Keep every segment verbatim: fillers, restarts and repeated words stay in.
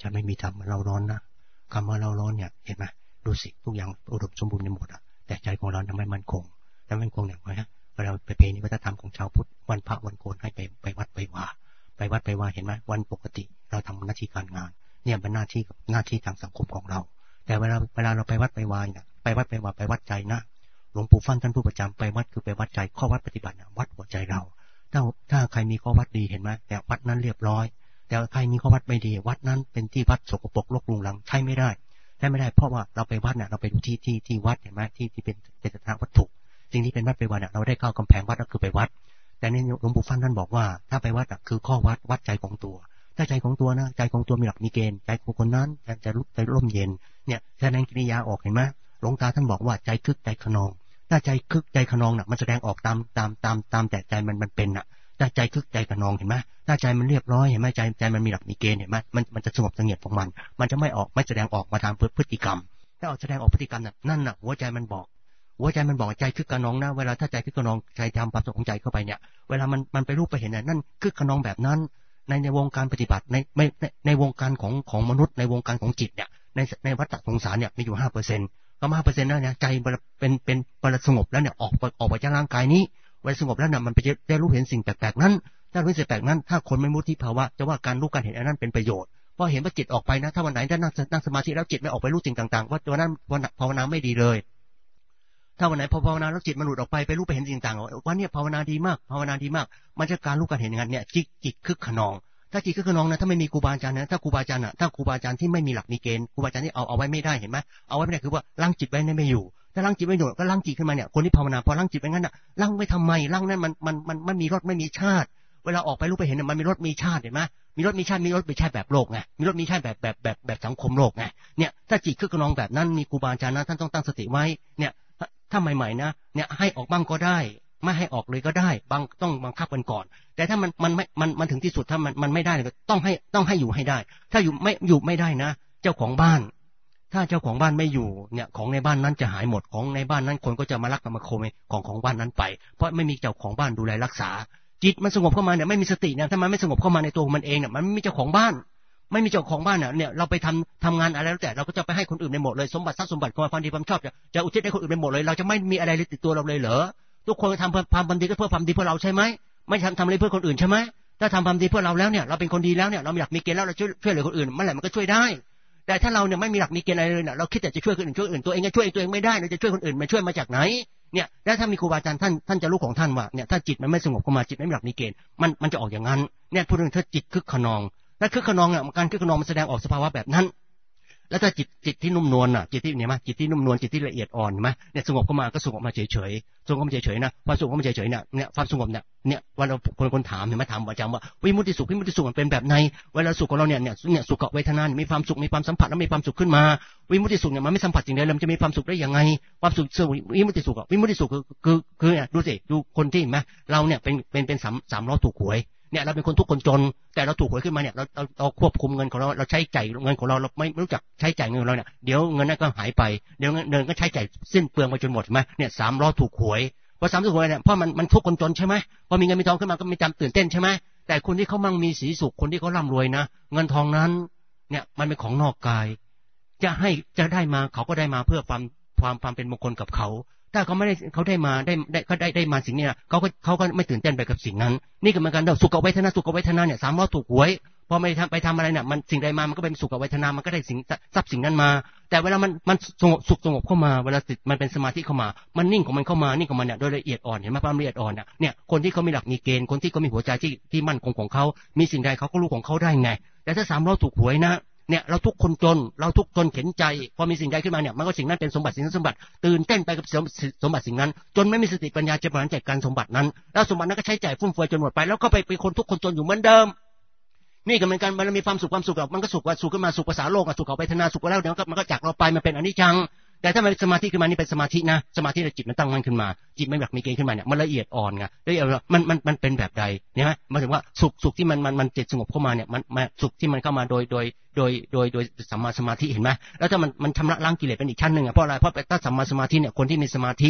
ไม่มีธรรมเราร้อนนะคำว่าเราร้อนเนี่ยเห็นไหมดูสิทุกอย่างอุดมสมบูรณ์ในหมดอ่ะแต่ใจของเราทำไมมั่นคงถ้ามั่นคงเนี่ยนะเวลาไปเพลงวัฒนธรรมของชาวพุทธวันพระวันโกนให้ไปไปวัดไปวาไปวัดไปวาเห็นไหมวันปกติเราทำหน้าที่การงานเนี่ยเป็นหน้าที่หน้าที่ทางสังคมของเราแต่เวลาเวลาเราไปวัดไปวาเนี่ยไปวัดไปวาไปวัดใจนะหลวงปู่ฟั่นท่านผู้ประจำไปวัดคือไปวัดใจข้อวัดปฏิบัตินะวัดหัวใจเราถ้าถ้าใครมีข้อวัดดีเห็นไหมแต่วัดนั้นเรียบร้อยแต่ใครมีข้อวัดไม่ดีวัดนั้นเป็นที่วัดสกปรกรกรุงรังใช้ไม่ได้ใช้ไม่ได้เพราะว่าเราไปวัดเนี่ยเราไปดูที่ที่ที่วัดเห็นไหมที่ที่เป็นเป็นสถานวัตถุสิ่งที่เป็นวัดไปวัดเนี่ยเราได้เข้ากำแพงวัดก็คือไปวัดแต่ในหลวงปู่ฟั่นท่านบอกว่าถ้าไปวัดคือข้อวัดวัดใจของตัวถ้าใจของตัวนะใจของตัวมีหลักมีเกณฑ์ใจของคนนั้นจะจะใจร่มเย็นเนี่ยแสดงกิริยาออกเห็นไหมหลวงตาท่านบอกว่าใจคึกใจขนองถ้าใจคึกใจขนองน่ะมันแสดงออกตามตามตามตามแต่ใจมันมันเป็นน่ะถ้าใจคึกใจขนองเห็นไหมถ้าใจมันเรียบร้อยเห็นไหมใจใจมันมีหลักมีเกณฑ์เห็นไหมมันมันจะสงบเสงี่ยมของมันมันจะไม่ออกไม่แสดงออกมาทางพฤติกรรมถ้าออกแสดงออกพฤติกรรมน่ะนั่นน่ะหัวใจมันบอกหัวใจมันบอกใจคึกขนองนะเวลาถ้าใจคึกขนองใจทำความสงบของใจเข้าไปเนี่ยเวลามันมันไปรู้ไปเห็นน่ะนั่นคึกขนองแบบนั้นในในวงการปฏิบัติในในในวงการของของมนุษย์ในวงการของจิตเนี่ยในในวัฏสงสารเนี่ยมีอยู่ห้าเปอร์เซ็นต์ก็ห้าเปอร์เซ็นต์แล้วเนี่ยใจเป็นเป็นเป็นสงบแล้วเนี่ยออกออกไปจากร่างกายนี้เวลาสงบแล้วเนี่ยมันไปได้รู้เห็นสิ่งแปลกๆนั้นถ้ารู้สิ่งแปลกนั้นถ้าคนไม่มุทิภาวะจะว่าการรู้การเห็นอันนั้นเป็นประโยชน์เพราะเห็นว่าจิตออกไปนะถ้าวันไหนได้นั่งนั่งสมาธิแล้วจิตไม่ออกไปรู้สิ่งต่างๆว่าตัวนั้นภาวนาไม่ดีเลยถ้าวันไหนพอภาวนาแล้วจิตมันหลุดออกไปไปรู้ไปเห็นสิ่งต่างๆว่าเนี่ยภาวนาดีมากภาวนาดีมากมันจะการรู้การเห็นอย่างนั้นเนี่ยจิตจิตคึกขนองถ้าจิตคึกขนองนะถ้าไม่มีครูบาอาจารย์นะถ้าครูบาอาจารย์อ่ะถ้าครูบาอาจารย์ที่ไม่มีหลักมีเกณฑ์ครูบาอาจารย์ที่เอาเอาไว้ไม่ได้เห็นไหมเอาไว้ไม่ได้คือว่าลังจิตไว้ไม่อยู่ถ้าลังจิตไว้อยู่ก็ลังจิตขึ้นมาเนี่ยคนที่ภาวนาพอลังจิตไปงั้นน่ะลังไว้ทำไมลังนั้นมันมันมันไม่มีรสไม่มีชาติเวลาออกไปรู้ไปเห็นมันมีรสมีชาติเห็นไหมมีรสมีชาติมีรสมีชาติแบบโลกไงมีรสมีชาติแบบแบบแบบแบบสังคมโลกไงเนี่ยถ้าจิตคึกขนองแบบนั้นมีครูบาอาจารย์นะท่านต้องตั้งสติไว้เนี่ยถ้าใหม่ๆนะเนี่ยให้ออกบ้างก็ได้ไม่ให้ออกเลยก็ได้บางต้องบังคับกันก่อนแต่ถ้ามันมันไม่มันมันถึงที่สุดถ้ามันมันไม่ได้ต้องให้ต้องให้อยู่ให้ได้ถ้าอยู่ไม่อยู่ไม่ได้นะเจ้าของบ้านถ้าเจ้าของบ้านไม่อยู่เนี่ยของในบ้านนั้นจะหายหมดของในบ้านนั้นคนก็จะมาลักมาขโมยของของบ้านนั้นไปเพราะไม่มีเจ้าของบ้านดูแลรักษาจิตมันสงบเข้ามาเนี่ยไม่มีสติเนี่ยถ้ามันไม่สงบเข้ามาในตัวมันเองเนี่ยมันไม่มีเจ้าของบ้านไม่มีเจ้าของบ้านเนี่ยเราไปทำทำงานอะไรแล้วแต่เราก็จะไปให้คนอื่นไปหมดเลยสมบัติทรัพย์สมบัติความดีความชอบจะจะอุทิศให้คนอื่นไปหมดเลยเราจะไม่มีอะไรติดตัวเราเลยเหรอทุกคนทำความดีก็เพื่อความดีเพื่อเราใช่ไหมไม่ทำทำอะไรเพื่อคนอื่นใช่ไหมถ้าทำความดีเพื่อเราแล้วเนี่ยเราเป็นคนดีแล้วเนี่ยเรามีหลักมีเกณฑ์แล้วเราช่วยช่วยเหลือคนอื่นเมื่อไหร่มันก็ช่วยได้แต่ถ้าเราเนี่ยไม่มีหลักมีเกณฑ์อะไรเลยเนี่ยเราคิดแต่จะช่วยคนอื่นช่วยอื่นตัวเองก็ช่วยตัวเองไม่ได้เราจะช่วยคนอื่นมาช่วยมาจากไหนเนี่ยแล้วถ้ามีครูบาอาจารย์ท่านท่านจะรู้ของท่านว่าเนี่ยถ้าจิตมันไม่สงบเข้ามาจิตไม่มีหลักมีเกณฑ์มันมันจะออกอย่างนั้นเนี่ยพูดถึงถ้าจิตคึกขนองถ้าคึกขนองเนี่ยการคึกขนองมันแสดงออกสภาวะแบบนั้นแล้วถ้าจิตจิตที่นุ่มนวลน่ะจิตที่เนี่ยมั้ยจิตที่นุ่มนวลจิตที่ละเอียดอ่อนมั้ยเนี่ยสงบเข้ามาก็สงบมาเฉยๆสงบมาเฉยๆนะพอสงบมาเฉยๆเนี่ยเนี่ยความสงบเนี่ยเนี่ยวันเราคนคนถามเห็นมั้ยถามประจำว่าวิมุตติสุขวิมุตติสุขมันเป็นแบบไหนเวลาสุขของเราเนี่ยเนี่ยเนี่ยสุขเวทนามีความสุขมีความสัมผัสแล้วมีความสุขขึ้นมาวิมุตติสุขเนี่ยมันไม่สัมผัสสิ่งใดมันจะมีความสุขได้ยังไงความสุขวิมุตติสุขวิมุตติสุขคือคือคือเนี่ยดูสิดูคนที่มั้ยเราเนี่ยเป็นเป็นเป็นสามสามล้อถูกหวยเนี่ยเราเป็นคนทุกคนจนแต่เราถูกหวยขึ้นมาเนี่ยเราเราเราควบคุมเงินของเราเราใช้จ่ายเงินของเราเราไม่รู้จักใช้จ่ายเงินของเราเนี่ยเดี๋ยวเงินนั้นก็หายไปเดี๋ยวเงินก็ใช้จ่ายสิ้นเปลืองไปจนหมดใช่ไหมเนี่ยสามล้อถูกหวยพอสามล้อถูกหวยเนี่ยเพราะมันมันทุกคนจนใช่ไหมพอมีเงินมีทองขึ้นมาก็มีจำตื่นเต้นใช่ไหมแต่คนที่เขามั่งมีสีสุขคนที่เขาร่ำรวยนะเงินทองนั้นเนี่ยมันเป็นของนอกกายจะให้จะได้มาเขาก็ได้มาเพื่อความความความเป็นมงคลกับเขาถ้าเขาไม่ได้เขาได้มาได้ได้เขาได้ได้มาสิ่งนี้นะเขาก็เขาก็ไม่ตื่นเต้นไปกับสิ่งนั้นนี่ก็เหมือนกันเด้อสุขเวทนาสุขเวทนาเนี่ยสามล้อถูกหวยพอไม่ทำไปทำอะไรเนี่ยมันสิ่งใดมามันก็เป็นสุขเวทนามันก็ได้สิ่งทรัพย์สิ่งนั้นมาแต่เวลามันมันสงบสุขสงบเข้ามาเวลาจิตมันเป็นสมาธิเข้ามามันนิ่งของมันเข้ามานิ่งของมันเนี่ยโดยละเอียดอ่อนเห็นไหมความละเอียดอ่อนเนี่ยเนี่ยคนที่เขามีหลักมีเกณฑ์คนที่เขามีหัวใจที่ที่มั่นคงของเขามีสิ่งใดเขาก็รู้ของเขาได้ไงแต่ถ้าสามล้อถูกหวยนะเนี่ยเราทุกคนจนเราทุกคนเข็นใจพอมีสิ่งใดขึ้นมาเนี่ยมันก็สิ่งนั้นเป็นสมบัติสิ่งนั้นสมบัติตื่นเต้นไปกับสมบัติสิ่งนั้นจนไม่มีสติปัญญาจะบริหารจัดการสมบัตินั้นแล้วสมบัตินั้นก็ใช้จ่ายฟุ่มเฟือยจนหมดไปแล้วก็ไปเป็นคนทุกคนจนอยู่เหมือนเดิมนี่ก็เหมือนกันมันมีความสุขความสุขมันก็สุขว่าสุขขึ้นมาสุขภาษาโลกสุขเวทนาสุขแล้วเดี๋ยวมันก็จากเราไปมันเป็นอนิจจังแต่ถ้ามันสมาธิขึ้นมานี่เป็นสมาธินะสมาธิจิตมันตั้งมั่นขึ้นมาจิตไม่แบบมีเกณฑ์ขึ้นมาเนี่ยมันละเอียดอ่อนไงละเอียดมันมันมันเป็นแบบใดเนี่ยไหมหมายถึงว่าสุขสุขที่มันมันมันจิตสงบเข้ามาเนี่ยมันมันสุขที่มันเข้ามาโดยโดยโดยโดยโดยสัมมาสมาธิเห็นไหมแล้วถ้ามันมันชำระล้างกิเลสเป็นอีกชั้นหนึ่งอ่ะเพราะอะไรเพราะถ้าสัมมาสมาธิเนี่ยคนที่มีสมาธิค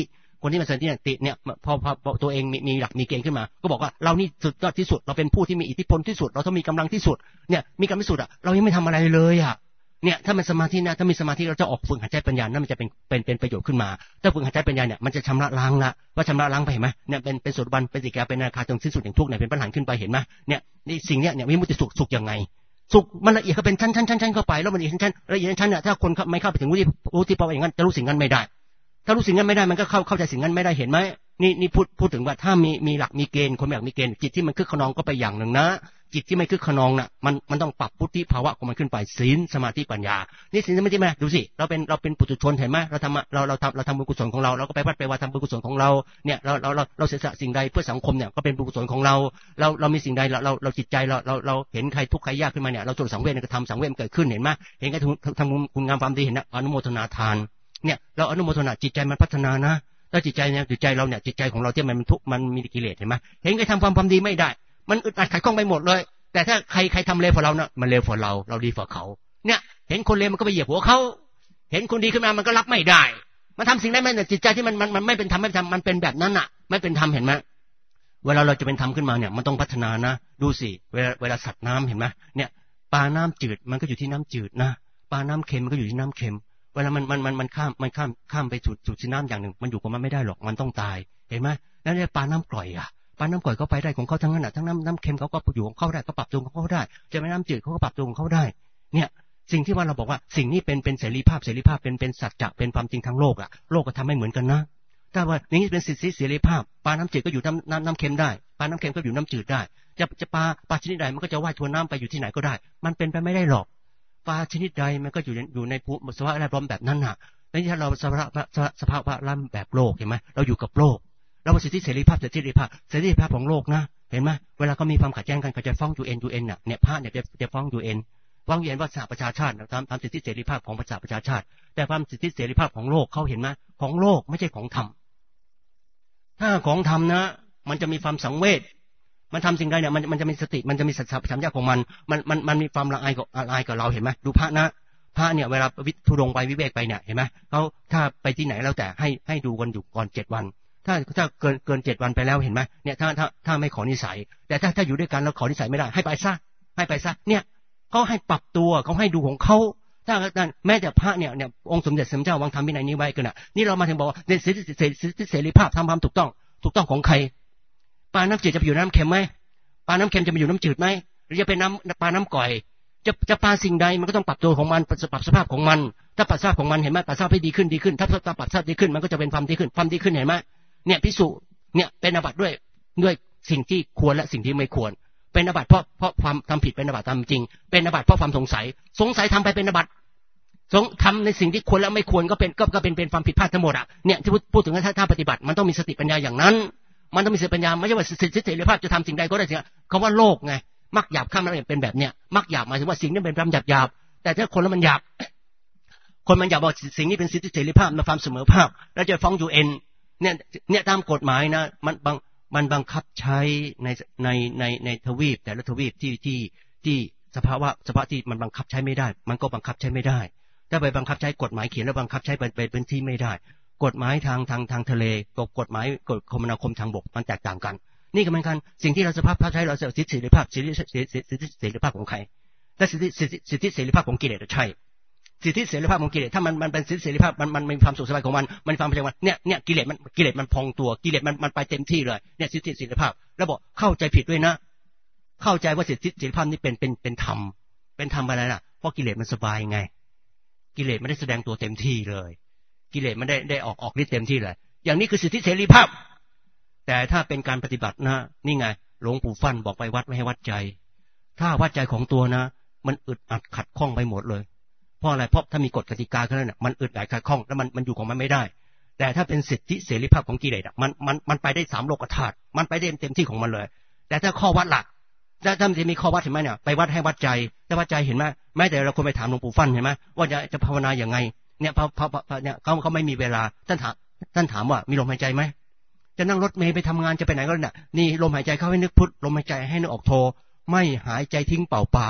คนที่มาสันติเนี่ยพอพอตัวเองมีมีหลักมีเกณฑ์ขึ้นมาก็บอกว่าเรานี่สุดยอดที่สุดเราเป็นผู้ที่มีอิทธิพลที่สุดเราต้องมีกำลังที่สุดเนี่ยมีกำลังที่สุดอ่ะเรายังไม่ทำอะไรเลยอ่ะเนี่ยถ้ามันสมาธินะถ้ามีสมาธิเราจะออกฝึกหายใจปัญญานั่นมันจะเป็นเป็นเป็นประโยชน์ขึ้นมาถ้าฝึกหายใจปัญญาเนี่ยมันจะชำระล้างละว่าชำระล้างไปเห็นไหมเนี่ยเป็นเป็นสุดบันเป็นสิกขาเป็นนาคาจนสิ้นสุดแห่งทุกข์เนี่ยเป็นปัญหาขึ้นไปเห็นไหมเนี่ยนี่สิ่งเนี้ยเนี่ยวิมุตติสุขสุขยังไงสุขมันละเอียดก็เป็นชั้นชั้นชั้นชั้นเข้าไปแล้วมันละเอียดชั้นละเอียดชั้นเนี่ยถ้าคนไม่เข้าไปถึงวุฒิวุฒิภาวะอย่างนั้นจะรู้สิ่งนั้นไม่ได้ถ้ารู้สิ่งนั้นไม่ได้มันก็เข้าเข้าใจสิ่งนั้นไม่ได้เห็นไหมนี่นี่พูดพูดถึงว่าถ้ามีมีหลักมีเกณฑ์คนแบบมีเกณฑ์จิตที่มันคึกขนองก็ไปอย่างหนึ่งนะจิตที่ไม่คึกขนองน่ะมันมันต้องปรับพุทธิภาวะของมันขึ้นไปศีลสมาธิปัญญานี่ศีลสมาธิไหมดูสิเราเป็นเราเป็นปุถุชนเห็นไหมเราทำเราเราทำเราทำบุญกุศลของเราเราก็ไปวัดไปว่าทำบุญกุศลของเราเนี่ยเราเราเราเราเสียสละสิ่งใดเพื่อสังคมเนี่ยก็เป็นบุญกุศลของเราเราเรามีสิ่งใดเราเราเราจิตใจเราเราเราเห็นใครทุกข์ใครยากขึ้นมาเนี่ยเราจดสังเวชก็ทำสังเวชเกิดขึ้นเห็นไหมเห็นใครทำคุณงามความดีเห็นนะอนุโมทนาทานเนี่ยเราอนุโมทนาจิตใจมันพัฒนานะแล้วจิตใจเนี่ยจิตใจเราเนี่ยจิตใจของเราที่มันมันทุกข์มันมีกิเลสเห็นไหมเห็นใครทำความความดีไม่ได้มันอึดอัดขัดข้องไปหมดเลยแต่ถ้าใครใครทำเลวกว่าเราเนี่ยมันเลวกว่าเราเราดีกว่าเขาเนี่ยเห็นคนเลวมันก็ไปเหยียบหัวเขาเห็นคนดีขึ้นมามันก็รับไม่ได้มันทำสิ่งนั้นมันจิตใจที่มันมันมันไม่เป็นธรรมไม่เป็นธรรมมันเป็นแบบนั้นอ่ะไม่เป็นธรรมเห็นไหมเวลาเราจะเป็นธรรมขึ้นมาเนี่ยมันต้องพัฒนานะดูสิเวลาเวลาสัตว์น้ำเห็นไหมเนี่ยปลาน้ำจืดมันก็อยู่ที่น้ำจืดนะปลาน้ำเค็มมันก็อยู่ที่น้ำเค็มเวลามันมันมันมันข้ามมันข้ามข้ามไปสู่สู่ที่น้ำอย่างหนึ่งมันอยู่กับมันไม่ได้หรอกมันต้องตายเห็นไหมแล้วเนี่ยปลาน้ำกร่อยอ่ะปลาน้ำกร่อยก็ไปได้ของเขาทั้งนั้นอ่ะทั้งน้ำน้ำเค็มเขาก็อยู่ของเขาได้ก็ปรับตัวของเขาได้จะไม่น้ำจืดเขาก็ปรับตัวของเขาได้เนี่ยสิ่งที่ว่าเราบอกว่าสิ่งนี้เป็นเป็นเสรีภาพเสรีภาพเป็นเป็นสัจจะเป็นความจริงทางโลกอ่ะโลกก็ทำไม่เหมือนกันนะถ้าว่าอย่างนี้เป็นสิทธิเสรีภาพปลาน้ำจืดก็อยู่น้ำน้ำน้ำเค็มได้ปลาน้ำเค็มก็อยู่น้ำจืดได้จะจะปลาปลาชนิดใดมันก็จะว่ายทวนน้ำไปอยู่ที่ไหนก็ได้มันเป็นไปไม่ได้หรอกปลาชนิดใดมันก็อยู่อยู่ในภูมิสภาพแวดล้อมแบบนั้นน่ะแล้วถ้าเราสภาพสภาพแวดล้อมแบบโลกเห็นไหมเราอยู่กับโลกเราสิทธิเสรีภาพเสรีภาพเสรีภาพของโลกนะเห็นไหมเวลาเขามีความขัดแย้งกันเขาจะฟ้องยูเอ็นยูเอ็นน่ะเนี่ยพระเนี่ยจะจะฟ้องยูเอ็นฟ้องยูเอ็นว่าสหประชาชาติตามตามสิทธิเสรีภาพของประชาประชาชาติแต่ความสิทธิเสรีภาพของโลกเขาเห็นไหมของโลกไม่ใช่ของธรรมถ้าของธรรมนะมันจะมีความสังเวชมันทำสิ่งใดเนี่ยมันมันจะมีสติมันจะมีสัจสัมยาของมันมันมันมันมีความละอายกับละอายกับเราเห็นไหมดูพระนะพระเนี่ยเวลาวิทุรงไปวิเวกไปเนี่ยเห็นไหมเขาถ้าไปที่ไหนแล้วแต่ให้ให้ดูกันอยู่ก่อนเจ็ดวันถ้าถ้าเกินเกินเจ็ดวันไปแล้วเห็นไหมเนี่ยถ้าถ้าถ้าไม่ขอนิสัยแต่ถ้าถ้าอยู่ด้วยกันแล้วขอนิสัยไม่ได้ให้ไปซะให้ไปซะเนี่ยเขาให้ปรับตัวเขาให้ดูของเขาถ้าแม้แต่พระเนี่ยเนี่ยองค์สมเด็จสมเด็จเจ้าวางธรรมวินัยนี้ไว้กันน่ะนี่เรามาถึงบอกว่าในสิทธิเสรีภาพทำความถูกต้องถูกต้องของใครปลาน้ำจืดจะไปอยู่น้ำเค็มไหมปลาน้ำเค็มจะไปอยู่น้ำจืดไหมหรือจะเป็นน้ำปลาน้ำก่อยจะจะปลาสิ่งใดมันก็ต้องปรับตัวของมันปรับสภาพของมันถ้าปรับสภาพของมันเห็นไหมปรับสภาพให้ดีขึ้นดีขึ้นถ้าปรับสภาพดีขึ้นมันก็จะเป็นความดีขึ้นความดีขึ้นเห็นไหมเนี่ยภิกษุเนี่ยเป็นอาบัติด้วยด้วยสิ่งที่ควรและสิ่งที่ไม่ควรเป็นอาบัติเพราะเพราะความทำผิดเป็นอาบัติทำจริงเป็นอาบัติเพราะความสงสัยสงสัยทำไปเป็นอาบัติสงทำในสิ่งที่ควรและไม่ควรก็เป็นก็ก็เป็นเป็นความผิดพลาดทั้งหมดอ่ะเนี่ยที่พูดถึงถ้าถ้าปฏิบัติมันต้องมีสติปัญญาอย่างนั้นมันต้องมีสติปัญญาไม่ใช่ว่าสิทธิเสรีภาพจะทำสิ่งใดก็ได้สิ่งคำว่าโลกไงมักหยาบข้ามนั่นเป็นแบบเนี้ยมักหยาบหมายถึงว่าสิ่งนี้เป็นความหยาบหยาบแต่ถ้าคนแล้วมันหยาบคนมันหยาบบอกสิ่งนี้เป็นสิทธิเสรีภาพมาความเสมอภาคแล้วจะฟ้องยูเอ็นเนี่ยเนี่ยตามกฎหมายนะมันบังมันบังคับใช้ในในในในทวีปแต่ละทวีปที่ที่ที่สภาวะสภาวะที่มันบังคับใช้ไม่ได้มันก็บังคับใช้ไม่ได้ถ้าไปบังคับใช้กฎหมายเขียนแล้วบังคับใช้เป็นเป็นพื้นที่ไม่ได้กฎหมายทางทางทางทะเลกับกฎหมายกฎคมนาคมทางบกมันแตกต่างกันนี่ก็เหมือนกันสิ่งที่เราสภาพใช้เราสิทธิเสรีภาพสิทธิเสรีภาพของใครและสิทธิสิทธิเสรีภาพของกิเลสใช่สิทธิเสรีภาพของกิเลสถ้ามันมันเป็นสิทธิเสรีภาพมันมันมีความสุขสบายของมันมันมีความเป็นว่าเนี่ยเนี่ยกิเลสมันกิเลสมันพองตัวกิเลสมันมันไปเต็มที่เลยเนี่ยสิทธิเสรีภาพแล้วบอกเข้าใจผิดด้วยนะเข้าใจว่าสิทธิเสรีภาพนี่เป็นเป็นเป็นธรรมเป็นธรรมอะไรล่ะเพราะกิเลสมันสบายไงกิเลสไม่ได้แสดงตัวเต็มที่เลยกิเลสมันได้ได้ออกออกฤทธิ์เต็มที่เลยอย่างนี้คือสิทธิเสรีภาพแต่ถ้าเป็นการปฏิบัตินะนี่ไงหลวงปู่ฟั่นบอกไปวัดไม่ให้วัดใจถ้าวัดใจของตัวนะมันอึดอัดขัดข้องไปหมดเลยเพราะอะไรเพราะถ้ามีกฎกติกาแค่นั้นน่ะมันอึดอัดขัดข้องแล้วมันมันอยู่ของมันไม่ได้แต่ถ้าเป็นสิทธิเสรีภาพของกิเลสอ่ะมันมันมันไปได้สามโลกธาตุมันไปได้เต็มที่ของมันเลยแต่ถ้าข้อวัดหลักถ้าถ้ามันจะมีข้อวัดเห็นไหมเนี่ยไปวัดให้วัดใจแต่วัดใจเห็นไหมแม้แต่เราควรไปถามหลวงปู่ฟั่นเห็นไหมว่าจะจะภาวนาอย่างไงเนี่ยพอพอเนี่ยเขาเขาไม่มีเวลาท่านถามท่านถามว่ามีลมหายใจไหมจะนั่งรถเมล์ไปทำงานจะไปไหนก็เนี่ยนี่ลมหายใจเข้าให้นึกพุทลมหายใจให้นึกออกโทไม่หายใจทิ้งเปล่าๆ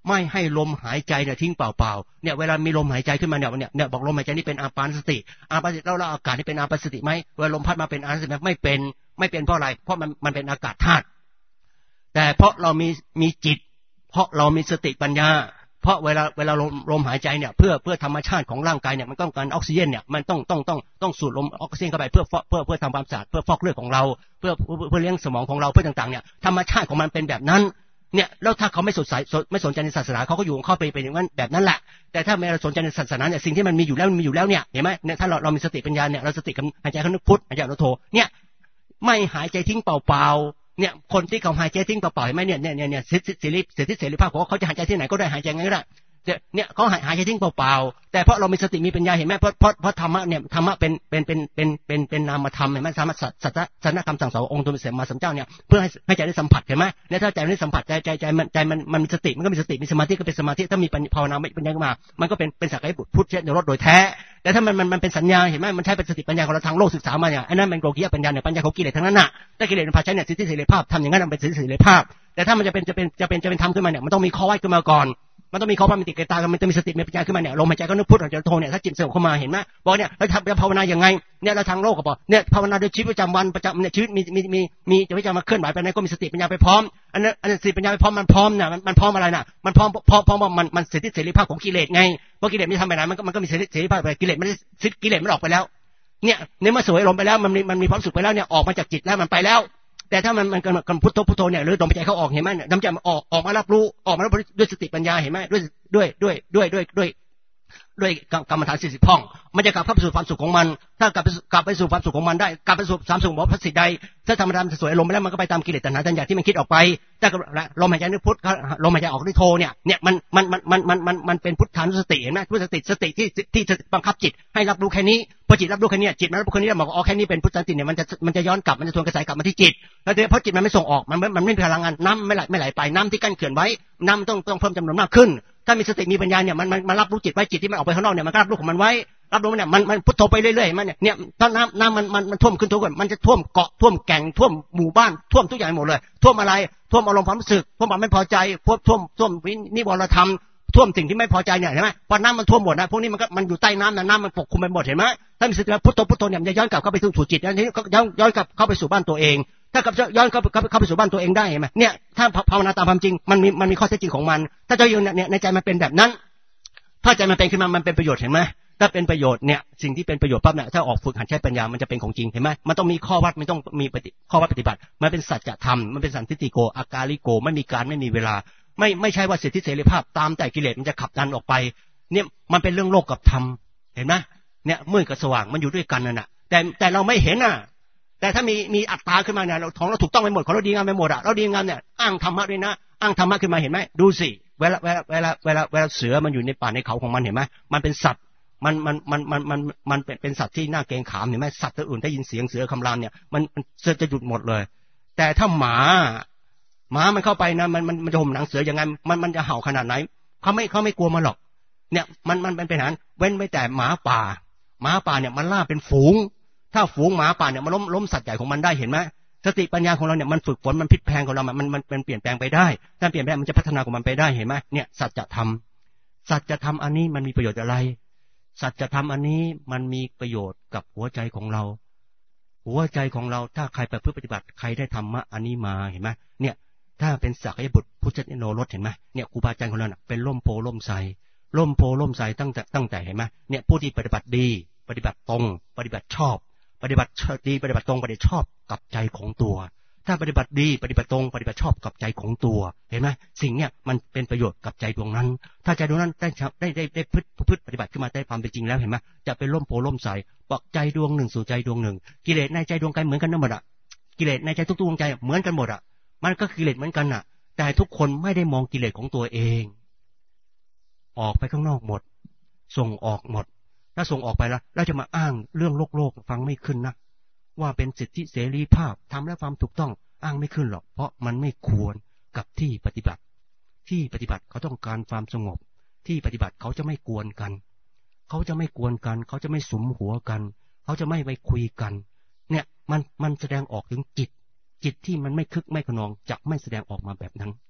ไม่ให้ลมหายใจเนี่ยทิ้งเปล่าๆเนี่ยเวลามีลมหายใจขึ้นมาเนี่ยเนี่ยเนี่ยบอกลมหายใจนี่เป็นอาปานสติอาปานสติแล้วเราอากาศนี่เป็นอาปานสติไหมเวลาลมพัดมาเป็นอาปานสติไหมไม่เป็นไม่เป็นเพราะอะไรเพราะมันมันเป็นอากาศธาตุแต่เพราะเรามีมีจิตเพราะเรามีสติปัญญาเพราะเวลาเวลาลมลมหายใจเนี่ยเพื่อเพื่อธรรมชาติของร่างกายเนี่ยมันต้องการออกซิเจนเนี่ยมันต้องต้องต้องต้องสูดลมออกซิเจนเข้าไปเพื่อเพื่อเพื่อทำความสะอาดเพื่อฟอกเลือดของเราเพื่อเพื่อเลี้ยงสมองของเราเพื่อต่างๆเนี่ยธรรมชาติของมันเป็นแบบนั้นเนี่ยแล้วถ้าเขาไม่สนใจไม่สนใจในศาสนาเขาก็อยู่ของเขาไปเป็นอย่างนั้นแบบนั้นแหละแต่ถ้าไม่สนใจในศาสนาเนี่ยสิ่งที่มันมีอยู่แล้วมันมีอยู่แล้วเนี่ยเห็นไหมเนี่ยถ้าเราเรามีสติปัญญาเนี่ยเราสติหายใจเข้านึกพุทหายใจออกโทเนี่ยไม่หายใจทิ้งเปล่าๆเนี่ยคนที่เขาหายใจทิ้งเปล่าๆเห็นไหมเนี่ยเนี่ยเนี่ยสิทธิเสรีสิทธิเสรีภาพของเขาจะหายใจที่ไหนก็ได้หายใจไงก็ได้เนี่ยเขาหายหายใจทิ้งเปล่าๆแต่เพราะเรามีสติมีปัญญาเห็นไหมเพราะเพราะเพราะธรรมะเนี่ยธรรมะเป็นเป็นเป็นเป็นเป็นเป็นนามธรรมเห็นไหมธรรมะสัจจะสัจธรรมสั่งสอนองค์ตัวเสมาสัมเจ้าเนี่ยเพื่อให้ให้ใจได้สัมผัสเห็นไหมเนี่ยถ้าใจได้สัมผัสใจใจใจมันใจมันมันมีสติมันก็มีสติมีสมาธิก็เป็นสมาธิถ้ามีภาวนาไม่ปัญญาขึ้นมามันก็เป็นเป็นสักยบุตรพุทธเจตรสโดยแท้แต่ถ้ามันมันมันเป็นสัญญาเห็นไหมมันใช้เป็นสติปัญญาของเราทางโลกศึกษามาเนี่ยอันนั้นเป็นโลกียปัญญาเนี่ยปัญญาของกิเลสทั้งนั้นน่ะถ้ากิเลสมันพาใช้เนี่ยสิทธิเสรีภาพทำอย่างนั้นมันเป็นสิทธิเสรีภาพแต่ถ้ามันจะเป็นจะเป็นจะเป็นจะเป็นธรรมขึ้นมาเนี่ยมันต้องมีข้อวัดขึ้นมาก่อนมันต้องมีข้อความมีติดกตากันมันจะมีสติมีปัญญาขึ้นมาเนี่ยลมหายใจก็นึกพุทธหายใจโทเนี่ยถ้าจิตสงบเข้ามาเห็นไหมบอกเนี่ยแล้วทำจะภาวนาอย่างไงเนี่ยเราทางโลกก็บอกเนี่ยภาวนาโดยชีวิตประจำวันประจำเนี่ยชีวิตมีมีมีมีจะวิจารณ์มาเคลื่อนไหวไปไหนก็มีสติปัญญาไปพร้อมอันนั้นอันนั้นสติปัญญาไปพร้อมมันพร้อมเนี่ยมันมันพร้อมอะไรน่ะมันพร้อมพร้อมพร้อมว่ามันมันสิทธิเสรีภาพของกิเลสไงเพราะกิเลสไม่ทำไปไหนมันก็มันก็มีสิทธิเสรีภาพไปกิเลสไม่ได้สิทธิกิเลสมันออกไปแล้วเนี่ยในเมื่อสวยลมไปแล้วมันมีมันมีความสุขไปแล้วเนี่ยออกมาจากจิตแล้วมันไปแล้วแต่ถ้ามันมันกันพุทโธพุทโธเนี่ยหรือลมหายใจเข้าออกเห็นไหมเนี่ยน้ำใจมันออกออกมารับรู้ออกมารับรู้ด้วยสติปัญญาเห็นไหมด้วยด้วยด้วยด้วยด้วยด้วยด้วยกรรมฐานสี่สิบห้องมันจะกลับเข้าไปสู่ความสุขของมันถ้ากลับไปกลับไปสู่ความสุขของมันได้กลับไปสู่สามสุขของพระสิทธิ์ใดถ้าธรรมดาสวยลมไปแล้วมันก็ไปตามกิเลสตัณหาตัณอยากที่มันคิดออกไปถ้าลมหายใจนึกพุทลมหายใจออกด้วยโธเนี่ยเนี่ยมันมันมันมันมันมันมันเป็นพุทธานุสติเห็นไหมพุทธสติสติที่ที่บังคับจิตให้รับรู้แค่นี้พอจิตรับรู้แค่นี้จิตมันรับรู้แค่นี้แล้วบอกอ๋อแค่นี้เป็นพุทธสติเนี่ยมันจะมันจะย้อนกลับมันจะทวนกระแสกลับมาที่จิตแล้วเพราะจิตมันไม่ส่งออกมันมันไม่มีพลังงานน้ำไม่ไหลไม่ไหลไปน้ำที่กั้นเขื่อนไว้น้ำต้องต้องเพิ่มจำนวนมากขึ้นถ้ามีสติมีปัญญาเนี่ยมันมันมันรับรู้จิตไว้จิตที่มันออกไปข้างนอกเนี่ยมันก็รับรู้ของมันไว้รับรู้เนี่ยมันมันพุทโธไปเรื่อยๆมันเนี่ยเนี่ยตอนน้ำน้ำมันมันมันท่วมขึ้นทุกคนมันจะท่วมเกาะท่วมแก่งท่วมหมู่บ้านท่วมทุกอย่างหมดเลยท่วมอะไรท่วมอารมณ์ความรู้สึกท่วมความไม่พอใจท่วมท่วมท่วมนิวรธรรมท่วมสิ่งที่ไม่พอใจเนี่ยเห็นไหมพอน้ำมันท่วมหมดนะพวกนี้มันก็มันอยู่ใต้น้ำนะน้ำมันปกคลุมไปหมดเห็นไหมถ้ามีสติพุทโธพุทโธเนี่ยมันจะย้อนกลับเข้าไปสู่จิตแล้วนี้ย้อนย้อนกลับเข้าไปสู่บ้านตัวเองถ้ากับย้อนเข้าเข้าไปสู่บ้านตัวเองได้เห็นไหมเนี่ยถ้าภาวนาตามความจริงมันมีมันมีข้อเท็จจริงของมันถ้าเจ้าอยู่เนี่ยในใจมันเป็นแบบนั้นถ้าใจมันเป็นขึ้นมามันเป็นประโยชน์เห็นไหมถ้าเป็นประโยชน์เนี่ยสิ่งที่เป็นประโยชน์ปั๊บเนี่ยถ้าออกฝึกหัดใช้ปัญญามันจะเป็นของจริงเห็นไหมมันต้องมีข้อวัดมันต้องมีข้อวัดปฏิบัติมันเป็นสัจธรรมมันเป็นสันติโกอากาลิโกไม่มีการไม่มีเวลาไม่ไม่ใช่ว่าสิทธิเสรีภาพตามแต่กิเลสมันจะขับดันออกไปเนี่ยมันเป็นเรื่องโลกกับธรรมเห็นไหมเนี่ยมืดกับสว่างมันอยู่ด้วยกันนั่นแหะแต่แต่เราไม่เห็นอ่ะแต่ถ้ามีมีอัตตาขึ้นมาเนี่ยเราของเราถูกต้องไปหมดของเราดีงามไปหมดอ่ะเราดีงามเนี่ยอ้างธรรมะด้วยนะอ้างธรรมะขึ้นมาเห็นไหมดูสิเวลาเวลาเวลาเวลาเวลาเสือมันอยู่ในป่าในเขาของมันเห็นไหมมันเป็นสัตว์มันมันมันมันมันมันเป็นเป็นสัตว์ที่น่าเกรงขามเห็นไหมสัตว์ตัวอื่นได้ยินเสียงเสือคำรามเนี่ยมันมันจะหยุดหมดเลยแต่ถ้าหมาหมามันเข้าไปนะมันมันมันจะห่มหนังเสือยังไงมันมันจะเห่าขนาดไหนเขาไม่เขาไม่กลัวมันหรอกเนี่ยมันมันเป็นอย่างนั้นเว้นไม่แต่หมาป่าหมาป่าเนี่ยมันล่าเป็นฝูงถ้าฝูงหมาป่าเนี่ยมันล้มล้มสัตว์ใหญ่ของมันได้เห็นไหมสติปัญญาของเราเนี่ยมันฝึกฝนมันพลิกแพลงของเรามันมันมันเปลี่ยนแปลงไปได้ถ้าเปลี่ยนแปลงมันจะพัฒนาของมันไปได้เห็นไหมเนี่ยสัจธรรมสัจธรรมอันนี้มันมีประโยชน์อะไรสัจธรรมอันนี้มันมีประโยชน์กับหัวใจของเราหัวใจของเราถ้าใครไปเพื่อปฏิบัติใครได้ธรรมะอันนี้มาเห็นไหมเนี่ยถ้าเป็นสักยบุตรพุทธโนรสเห็นไหมเนี่ยครูบาอาจารย์ของเราเนี่ยเป็นร่มโพล่มไทรร่มโพล่มไทรตั้งแต่ตั้งแต่เห็นไหมเนี่ยผู้ที่ปฏิบัติดีปฏิบัติตรงปฏิบัติชอบปฏิบัติดีปฏิบัติตรงปฏิบัติชอบกับใจของตัวถ้าปฏิบัติดีปฏิบัติตรงปฏิบัติชอบกับใจของตัวเห็นไหมสิ่งเนี้ยมันเป็นประโยชน์กับใจดวงนั้นถ้าใจดวงนั้นได้ได้ได้ได้พฤติพฤติปฏิบัติขึ้นมาได้ความเป็นจริงแล้วเห็นไหมจะเป็นร่มโพล่มไทรปักใจดวงหนึ่งสู่ใจดวงหนึ่งกิเลสในใจดวงใจเหมือนกันทั้งหมดอ่ะกิเลสในใจทุกดวงใจเหมือนกันหมดอ่ะมันก็กิเลสเหมือนกันอ่ะแต่ทุกคนไม่ได้มองกิเลสของตัวเองออกไปข้างนอกหมดส่งออกหมดถ้าส่งออกไปแล้วเราจะมาอ้างเรื่องโลกโลกฟังไม่ขึ้นนะว่าเป็นสิทธิเสรีภาพทำและความถูกต้องอ้างไม่ขึ้นหรอกเพราะมันไม่ควรกับที่ปฏิบัติที่ปฏิบัติเขาต้องการความสงบที่ปฏิบัติเขาจะไม่กวนกันเขาจะไม่กวนกันเขาจะไม่สุมหัวกันเขาจะไม่ไปคุยกันเนี่ยมันมันแสดงออกถึงจิตจิตที่มันไม่คึกไม่ขนองจะไม่แสดงออกมาแบบนั้น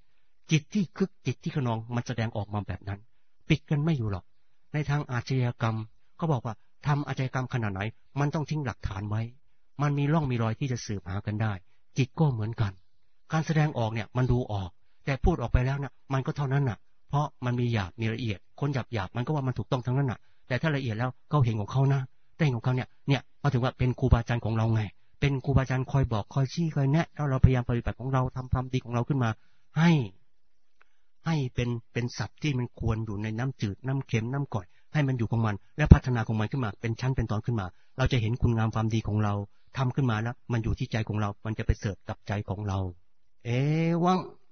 จิตที่คึกจิตที่ขนองมันแสดงออกมาแบบนั้นปิดกันไม่อยู่หรอกในทางอาชญากรรมก็บอกว่าทำอาชญากรรมขนาดไหนมันต้องทิ้งหลักฐานไว้มันมีร่องมีรอยที่จะสืบหากันได้จิตก็เหมือนกันการแสดงออกเนี่ยมันดูออกแต่พูดออกไปแล้วเนี่ยมันก็เท่านั้นน่ะเพราะมันมีหยาบมีละเอียดคนหยาบหยาบมันก็ว่ามันถูกต้องทั้งนั้นน่ะแต่ถ้าละเอียดแล้วเขาเห็นของเขานะแต่เห็นของเขาเนี่ยเนี่ยมาถึงว่าเป็นครูบาอาจารย์ของเราไงเป็นครูบาอาจารย์คอยบอกคอยชี้คอยแนะแล้วเราพยายามปฏิบัติของเราทำความดีของเราขึ้นมาให้ให้เป็นเป็นสัตว์ที่มันควรอยู่ในน้ำจืดน้ำเค็มน้ำก่อยให้มันอยู่ของมันและพัฒนาของมันขึ้นมาเป็นชั้นเป็นตอนขึ้นมาเราจะเห็นคุณงามความดีของเราทำขึ้นมาแล้วมันอยู่ที่ใจของเรามันจะไปเสริฐกับใจของเราเอวัง